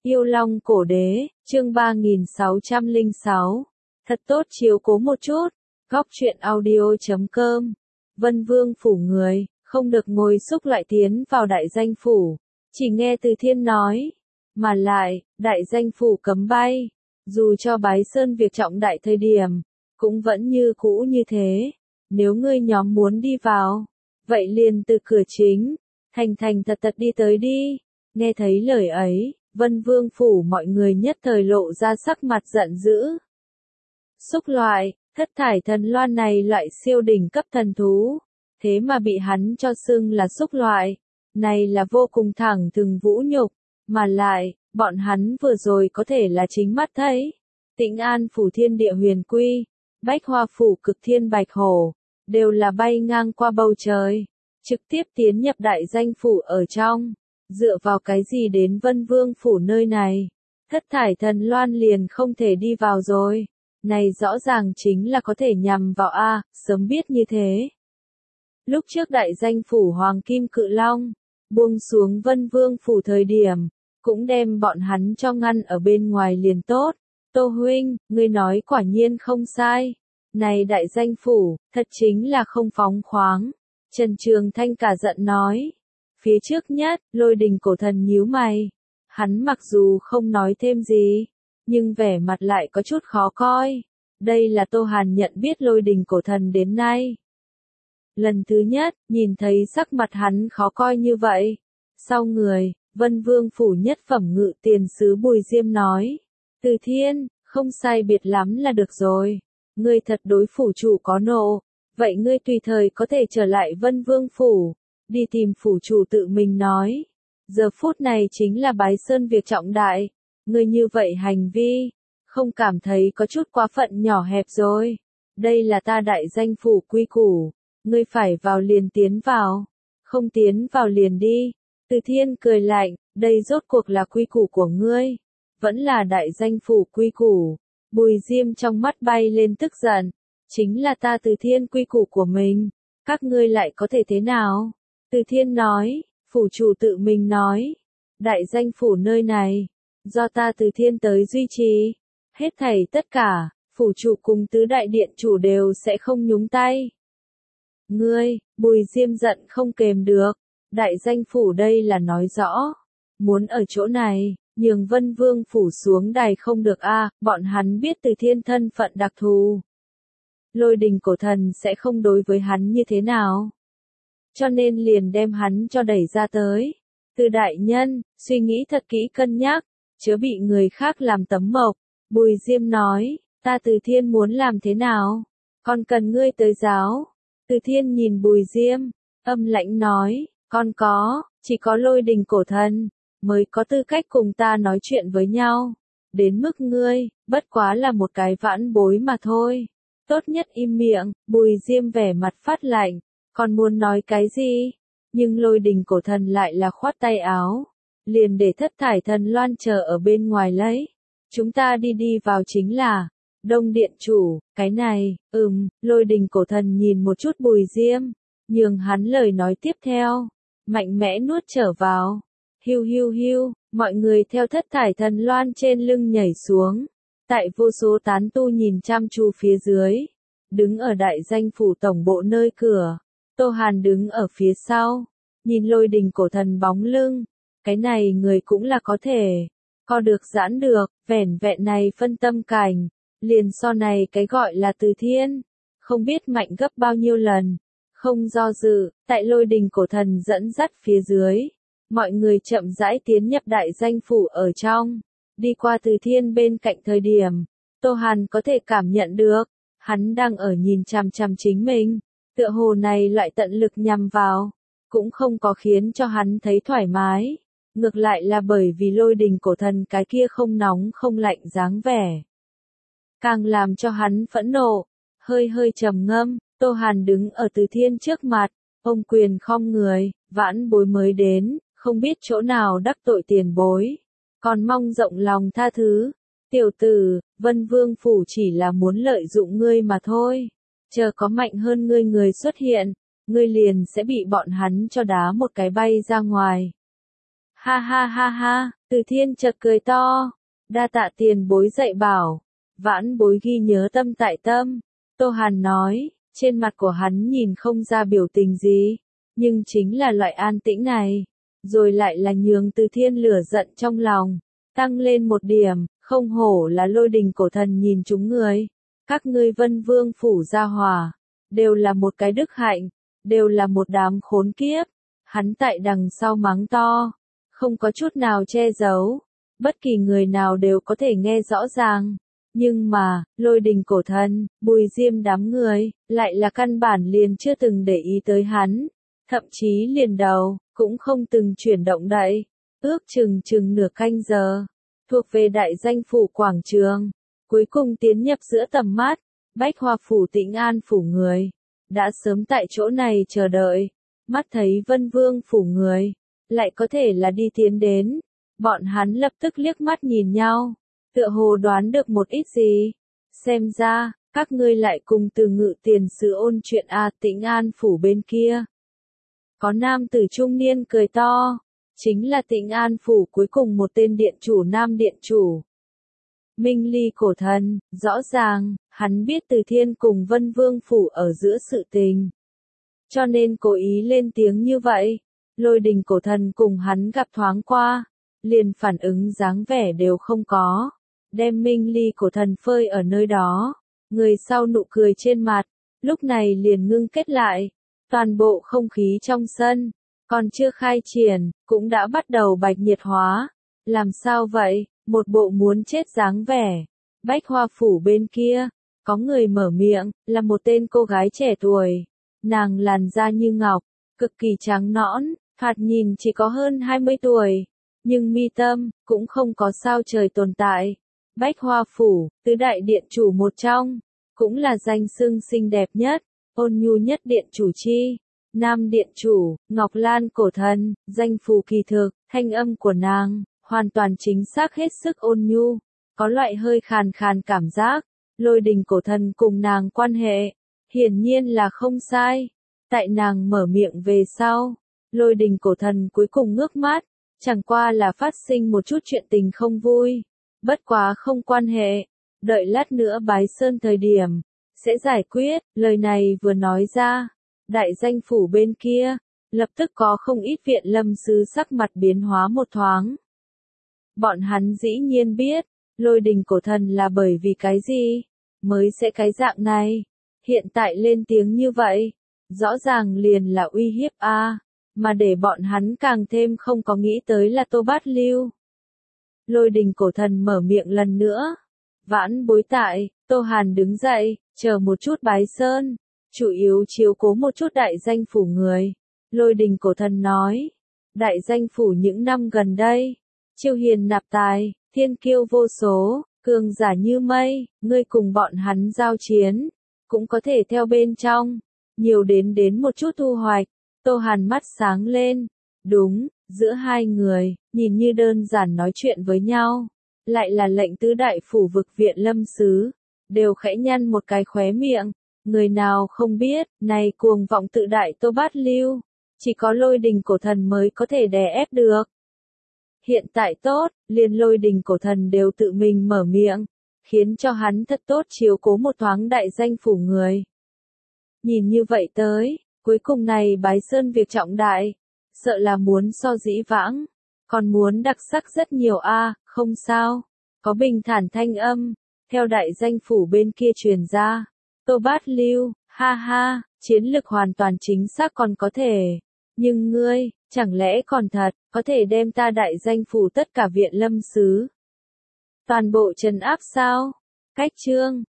Yêu Long Cổ Đế, chương 3606. Thật tốt chiếu cố một chút. Góc truyện audio.com. Vân Vương phủ người, không được ngồi xúc lại tiến vào đại danh phủ. Chỉ nghe Từ Thiên nói. Mà lại, đại danh phủ cấm bay. Dù cho bái sơn việc trọng đại thời điểm, cũng vẫn như cũ như thế. Nếu ngươi nhóm muốn đi vào, vậy liền từ cửa chính, thành thật thật đi tới đi. Nghe thấy lời ấy, Vân Vương phủ mọi người nhất thời lộ ra sắc mặt giận dữ. Xúc loại, thất thải thần loan này loại siêu đỉnh cấp thần thú, thế mà bị hắn cho xưng là xúc loại, này là vô cùng thẳng thừng vũ nhục, mà lại, bọn hắn vừa rồi có thể là chính mắt thấy. Tĩnh An phủ thiên địa huyền quy, Bách Hoa phủ cực thiên bạch hổ, đều là bay ngang qua bầu trời, trực tiếp tiến nhập đại danh phủ ở trong. Dựa vào cái gì đến Vân Vương phủ nơi này? Thất thải thần loan liền không thể đi vào rồi. Này rõ ràng chính là có thể nhằm vào A, sớm biết như thế. Lúc trước đại danh phủ Hoàng Kim Cự Long, buông xuống Vân Vương phủ thời điểm, cũng đem bọn hắn cho ngăn ở bên ngoài liền tốt. Tô huynh, ngươi nói quả nhiên không sai. Này đại danh phủ, thật chính là không phóng khoáng. Trần Trường Thanh cả giận nói. Phía trước nhất, Lôi Đình cổ thần nhíu mày. Hắn mặc dù không nói thêm gì, nhưng vẻ mặt lại có chút khó coi. Đây là Tô Hàn nhận biết Lôi Đình cổ thần đến nay. Lần thứ nhất, nhìn thấy sắc mặt hắn khó coi như vậy. Sau người, Vân Vương phủ nhất phẩm ngự tiền sứ Bùi Diêm nói. Từ Thiên, không sai biệt lắm là được rồi. Ngươi thật đối phủ chủ có nộ. Vậy ngươi tùy thời có thể trở lại Vân Vương phủ. Đi tìm phủ chủ tự mình nói. Giờ phút này chính là bái sơn việc trọng đại. Ngươi như vậy hành vi, không cảm thấy có chút quá phận nhỏ hẹp rồi. Đây là ta đại danh phủ quy củ. Ngươi phải vào liền tiến vào. Không tiến vào liền đi. Từ Thiên cười lạnh, đây rốt cuộc là quy củ của ngươi. Vẫn là đại danh phủ quy củ. Bùi Diêm trong mắt bay lên tức giận. Chính là ta Từ Thiên quy củ của mình. Các ngươi lại có thể thế nào? Từ Thiên nói, phủ chủ tự mình nói. Đại danh phủ nơi này, do ta Từ Thiên tới duy trì. Hết thảy tất cả, phủ chủ cùng tứ đại điện chủ đều sẽ không nhúng tay. Ngươi, Bùi Diêm giận không kềm được. Đại danh phủ đây là nói rõ. Muốn ở chỗ này, nhường Vân Vương phủ xuống đài không được a. Bọn hắn biết Từ Thiên thân phận đặc thù. Lôi Đình cổ thần sẽ không đối với hắn như thế nào. Cho nên liền đem hắn cho đẩy ra tới. Từ đại nhân, suy nghĩ thật kỹ cân nhắc, chớ bị người khác làm tấm mộc. Bùi Diêm nói, ta Từ Thiên muốn làm thế nào? Còn cần ngươi tới giáo. Từ Thiên nhìn Bùi Diêm, âm lãnh nói, chỉ có Lôi Đình cổ thần, mới có tư cách cùng ta nói chuyện với nhau. Đến mức ngươi, bất quá là một cái vãn bối mà thôi. Tốt nhất im miệng. Bùi Diêm vẻ mặt phát lạnh. Còn muốn nói cái gì? Nhưng Lôi Đình cổ thần lại là khoát tay áo. Liền để thất thải thần loan chờ ở bên ngoài lấy. Chúng ta đi vào chính là Đông Điện chủ, cái này, Lôi Đình cổ thần nhìn một chút Bùi Diêm, nhường hắn lời nói tiếp theo, mạnh mẽ nuốt trở vào. Hiu hiu hiu, mọi người theo thất thải thần loan trên lưng nhảy xuống. Tại vô số tán tu nhìn chăm chú phía dưới, đứng ở đại danh phủ tổng bộ nơi cửa. Tô Hàn đứng ở phía sau, nhìn Lôi Đình cổ thần bóng lưng, cái này người cũng là có thể, co được giãn được, vẻn vẹn này phân tâm cảnh, liền so này cái gọi là Từ Thiên, không biết mạnh gấp bao nhiêu lần, không do dự, tại Lôi Đình cổ thần dẫn dắt phía dưới, mọi người chậm rãi tiến nhập đại danh phủ ở trong, đi qua Từ Thiên bên cạnh thời điểm, Tô Hàn có thể cảm nhận được, hắn đang ở nhìn chằm chằm chính mình. Tựa hồ này loại tận lực nhằm vào, cũng không có khiến cho hắn thấy thoải mái. Ngược lại là bởi vì Lôi Đình cổ thần cái kia không nóng không lạnh dáng vẻ. Càng làm cho hắn phẫn nộ, hơi trầm ngâm, Tô Hàn đứng ở Từ Thiên trước mặt, ông quyền khom người, vãn bối mới đến, không biết chỗ nào đắc tội tiền bối. Còn mong rộng lòng tha thứ. Tiểu tử, Vân Vương phủ chỉ là muốn lợi dụng ngươi mà thôi. Chờ có mạnh hơn ngươi người xuất hiện, ngươi liền sẽ bị bọn hắn cho đá một cái bay ra ngoài. Ha ha ha ha, Từ Thiên chợt cười to, đa tạ tiền bối dạy bảo, vãn bối ghi nhớ tâm tại tâm. Tô Hàn nói, trên mặt của hắn nhìn không ra biểu tình gì, nhưng chính là loại an tĩnh này, rồi lại là nhường Từ Thiên lửa giận trong lòng, tăng lên một điểm, không hổ là Lôi Đình cổ thần nhìn chúng người. Các ngươi Vân Vương phủ gia hỏa, đều là một cái đức hạnh, đều là một đám khốn kiếp. Hắn tại đằng sau mắng to, không có chút nào che giấu, bất kỳ người nào đều có thể nghe rõ ràng. Nhưng mà, Lôi Đình cổ thần, Bùi Diêm đám người, lại là căn bản liền chưa từng để ý tới hắn, thậm chí liền đầu, cũng không từng chuyển động đậy. Ước chừng nửa canh giờ, thuộc về đại danh phủ quảng trường, cuối cùng tiến nhập giữa tầm mắt, Bách Hoa phủ Tĩnh An phủ người, đã sớm tại chỗ này chờ đợi, mắt thấy Vân Vương phủ người, lại có thể là đi tiến đến, bọn hắn lập tức liếc mắt nhìn nhau, tựa hồ đoán được một ít gì, xem ra, các ngươi lại cùng Từ Ngự tiền sứ ôn chuyện Tĩnh An phủ bên kia. Có nam tử trung niên cười to, chính là Tĩnh An phủ cuối cùng một tên điện chủ nam điện chủ. Minh Ly cổ thần, rõ ràng, hắn biết Từ Thiên cùng Vân Vương phủ ở giữa sự tình. Cho nên cố ý lên tiếng như vậy, Lôi Đình cổ thần cùng hắn gặp thoáng qua, liền phản ứng dáng vẻ đều không có, đem Minh Ly cổ thần phơi ở nơi đó, người sau nụ cười trên mặt, lúc này liền ngưng kết lại, toàn bộ không khí trong sân, còn chưa khai triển, cũng đã bắt đầu bạch nhiệt hóa, làm sao vậy? Một bộ muốn chết dáng vẻ. Bách Hoa phủ bên kia, có người mở miệng, là một tên cô gái trẻ tuổi. Nàng làn da như ngọc, cực kỳ trắng nõn, thoạt nhìn chỉ có hơn 20 tuổi. Nhưng mi tâm, cũng không có sao trời tồn tại. Bách Hoa phủ, tứ đại điện chủ một trong, cũng là danh xưng xinh đẹp nhất, ôn nhu nhất điện chủ chi. Nam điện chủ, Ngọc Lan cổ thần, danh phù kỳ thực, thanh âm của nàng hoàn toàn chính xác hết sức ôn nhu, có loại hơi khàn khàn cảm giác. Lôi Đình cổ thần cùng nàng quan hệ, hiển nhiên là không sai. Tại nàng mở miệng về sau, Lôi Đình cổ thần cuối cùng ngước mắt, chẳng qua là phát sinh một chút chuyện tình không vui. Bất quá không quan hệ, đợi lát nữa bái sơn thời điểm, sẽ giải quyết. Lời này vừa nói ra, đại danh phủ bên kia, lập tức có không ít viện lâm sứ sắc mặt biến hóa một thoáng. Bọn hắn dĩ nhiên biết, Lôi Đình cổ thần là bởi vì cái gì, mới sẽ cái dạng này. Hiện tại lên tiếng như vậy, rõ ràng liền là uy hiếp mà để bọn hắn càng thêm không có nghĩ tới là Tô Bát Lưu. Lôi Đình cổ thần mở miệng lần nữa. Vãn bối tại, Tô Hàn đứng dậy, chờ một chút bái sơn, chủ yếu chiếu cố một chút đại danh phủ người. Lôi Đình cổ thần nói, đại danh phủ những năm gần đây, chiêu hiền nạp tài, thiên kiêu vô số, cường giả như mây, ngươi cùng bọn hắn giao chiến, cũng có thể theo bên trong, nhiều đến một chút thu hoạch. Tô Hàn mắt sáng lên, đúng, giữa hai người, nhìn như đơn giản nói chuyện với nhau, lại là lệnh tứ đại phủ vực viện lâm sứ, đều khẽ nhăn một cái khóe miệng, người nào không biết, này cuồng vọng tự đại Tô Bát Lưu, chỉ có Lôi Đình cổ thần mới có thể đè ép được. Hiện tại tốt, liền Lôi Đình cổ thần đều tự mình mở miệng, khiến cho hắn thật tốt chiếu cố một thoáng đại danh phủ người. Nhìn như vậy tới, cuối cùng này bái sơn việc trọng đại, sợ là muốn so dĩ vãng, còn muốn đặc sắc rất nhiều không sao, có bình thản thanh âm, theo đại danh phủ bên kia truyền ra, Tô Bát Lưu, ha ha, chiến lực hoàn toàn chính xác còn có thể, nhưng ngươi, chẳng lẽ còn thật, có thể đem ta đại danh phủ tất cả viện lâm sứ toàn bộ trấn áp sao? Cách chương